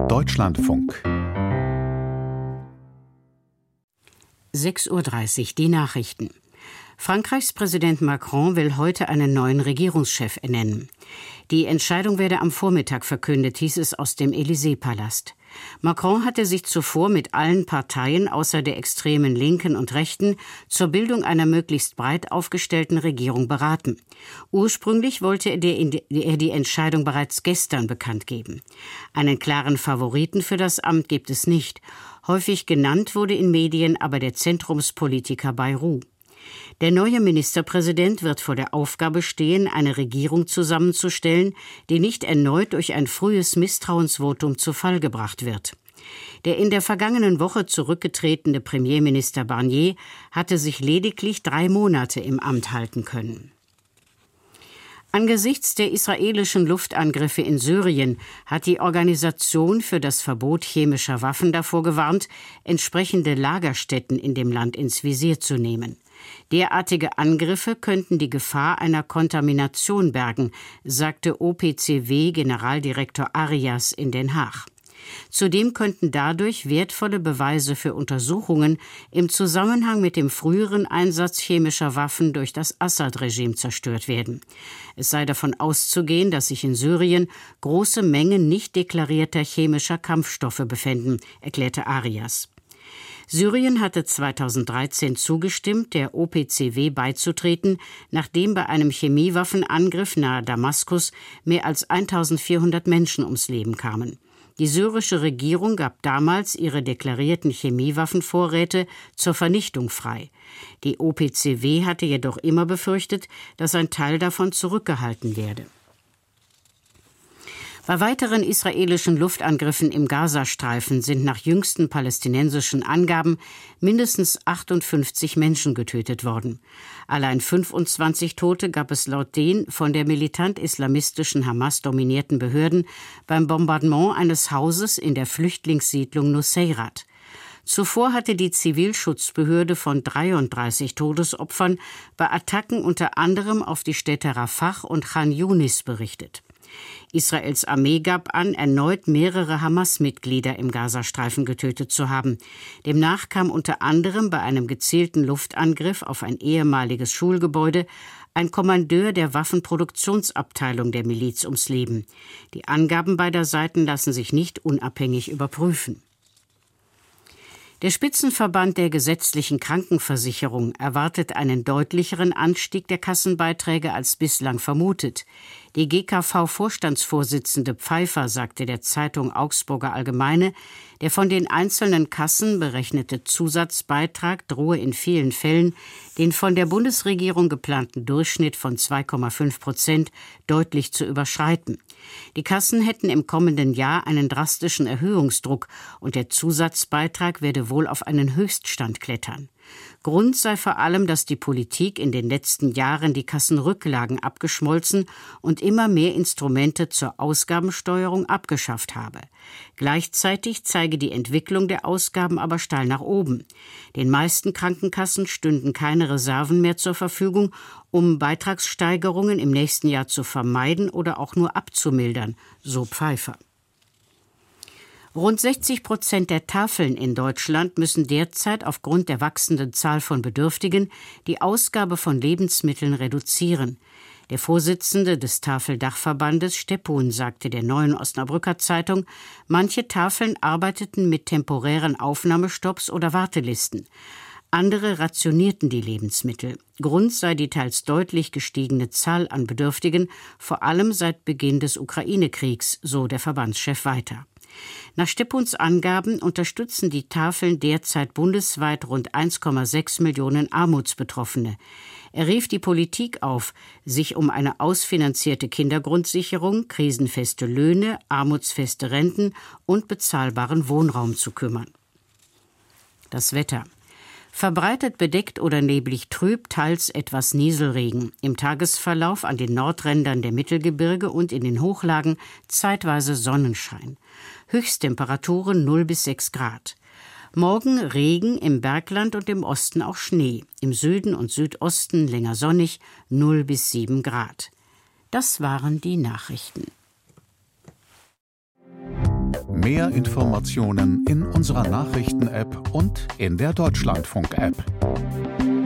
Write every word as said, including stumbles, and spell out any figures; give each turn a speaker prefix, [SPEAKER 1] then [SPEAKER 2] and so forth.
[SPEAKER 1] Deutschlandfunk.
[SPEAKER 2] sechs Uhr dreißig, die Nachrichten. Frankreichs Präsident Macron will heute einen neuen Regierungschef ernennen. Die Entscheidung werde am Vormittag verkündet, hieß es aus dem Élysée-Palast. Macron hatte sich zuvor mit allen Parteien außer der extremen Linken und Rechten zur Bildung einer möglichst breit aufgestellten Regierung beraten. Ursprünglich wollte er die Entscheidung bereits gestern bekannt geben. Einen klaren Favoriten für das Amt gibt es nicht. Häufig genannt wurde in Medien aber der Zentrumspolitiker Bayrou. Der neue Ministerpräsident wird vor der Aufgabe stehen, eine Regierung zusammenzustellen, die nicht erneut durch ein frühes Misstrauensvotum zu Fall gebracht wird. Der in der vergangenen Woche zurückgetretene Premierminister Barnier hatte sich lediglich drei Monate im Amt halten können. Angesichts der israelischen Luftangriffe in Syrien hat die Organisation für das Verbot chemischer Waffen davor gewarnt, entsprechende Lagerstätten in dem Land ins Visier zu nehmen. Derartige Angriffe könnten die Gefahr einer Kontamination bergen, sagte O P C W-Generaldirektor Arias in Den Haag. Zudem könnten dadurch wertvolle Beweise für Untersuchungen im Zusammenhang mit dem früheren Einsatz chemischer Waffen durch das Assad-Regime zerstört werden. Es sei davon auszugehen, dass sich in Syrien große Mengen nicht deklarierter chemischer Kampfstoffe befänden, erklärte Arias. Syrien hatte zweitausenddreizehn zugestimmt, der O P C W beizutreten, nachdem bei einem Chemiewaffenangriff nahe Damaskus mehr als eintausendvierhundert Menschen ums Leben kamen. Die syrische Regierung gab damals ihre deklarierten Chemiewaffenvorräte zur Vernichtung frei. Die O P C W hatte jedoch immer befürchtet, dass ein Teil davon zurückgehalten werde. Bei weiteren israelischen Luftangriffen im Gazastreifen sind nach jüngsten palästinensischen Angaben mindestens achtundfünfzig Menschen getötet worden. Allein fünfundzwanzig Tote gab es laut den von der militant-islamistischen Hamas dominierten Behörden beim Bombardement eines Hauses in der Flüchtlingssiedlung Nuseirat. Zuvor hatte die Zivilschutzbehörde von dreiunddreißig Todesopfern bei Attacken unter anderem auf die Städte Rafah und Chan Yunis berichtet. Israels Armee gab an, erneut mehrere Hamas-Mitglieder im Gazastreifen getötet zu haben. Demnach kam unter anderem bei einem gezielten Luftangriff auf ein ehemaliges Schulgebäude ein Kommandeur der Waffenproduktionsabteilung der Miliz ums Leben. Die Angaben beider Seiten lassen sich nicht unabhängig überprüfen. Der Spitzenverband der gesetzlichen Krankenversicherung erwartet einen deutlicheren Anstieg der Kassenbeiträge als bislang vermutet. Die G K V-Vorstandsvorsitzende Pfeiffer sagte der Zeitung Augsburger Allgemeine, der von den einzelnen Kassen berechnete Zusatzbeitrag drohe in vielen Fällen den von der Bundesregierung geplanten Durchschnitt von zwei Komma fünf Prozent deutlich zu überschreiten. Die Kassen hätten im kommenden Jahr einen drastischen Erhöhungsdruck und der Zusatzbeitrag werde wohl auf einen Höchststand klettern. Grund sei vor allem, dass die Politik in den letzten Jahren die Kassenrücklagen abgeschmolzen und immer mehr Instrumente zur Ausgabensteuerung abgeschafft habe. Gleichzeitig zeige die Entwicklung der Ausgaben aber steil nach oben. Den meisten Krankenkassen stünden keine Reserven mehr zur Verfügung, um Beitragssteigerungen im nächsten Jahr zu vermeiden oder auch nur abzumildern, so Pfeiffer. Rund sechzig Prozent der Tafeln in Deutschland müssen derzeit aufgrund der wachsenden Zahl von Bedürftigen die Ausgabe von Lebensmitteln reduzieren. Der Vorsitzende des Tafeldachverbandes Steppun sagte der Neuen Osnabrücker Zeitung, manche Tafeln arbeiteten mit temporären Aufnahmestopps oder Wartelisten. Andere rationierten die Lebensmittel. Grund sei die teils deutlich gestiegene Zahl an Bedürftigen, vor allem seit Beginn des Ukraine-Kriegs, so der Verbandschef weiter. Nach Steppuns Angaben unterstützen die Tafeln derzeit bundesweit rund eins Komma sechs Millionen Armutsbetroffene. Er rief die Politik auf, sich um eine ausfinanzierte Kindergrundsicherung, krisenfeste Löhne, armutsfeste Renten und bezahlbaren Wohnraum zu kümmern. Das Wetter. Verbreitet bedeckt oder neblig trüb, teils etwas Nieselregen. Im Tagesverlauf an den Nordrändern der Mittelgebirge und in den Hochlagen zeitweise Sonnenschein. Höchsttemperaturen null bis sechs Grad. Morgen Regen, im Bergland und im Osten auch Schnee. Im Süden und Südosten länger sonnig, null bis sieben Grad. Das waren die Nachrichten.
[SPEAKER 1] Mehr Informationen in unserer Nachrichten-App und in der Deutschlandfunk-App.